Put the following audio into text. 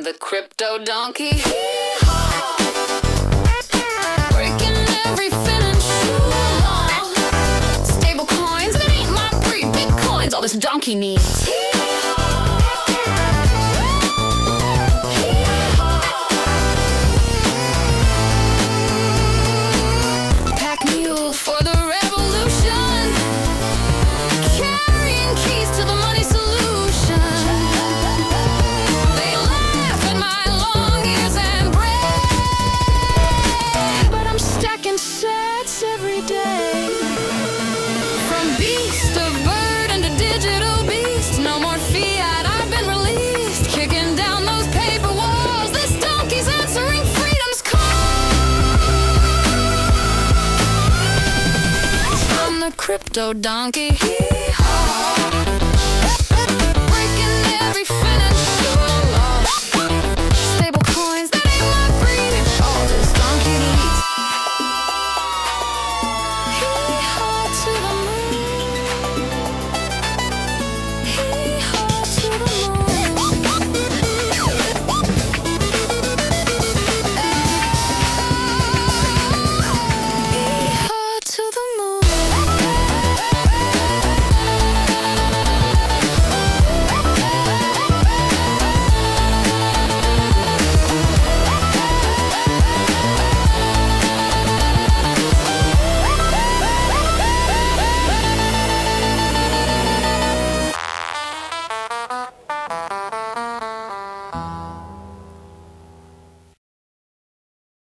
the crypto donkey. Breaking every fin and shoe law. Stable coins, that ain't my breed. Bitcoins, all this donkey needs. Pack mule for the revolution. Carrying keys to the money solution. They laugh at my long ears and brag, but I'm stacking sats every day. From beast of burden to digital beast, no more fiat, I've been released. Kicking down those paper walls, this donkey's answering freedom's call. I'm the crypto donkey. Hee-haw.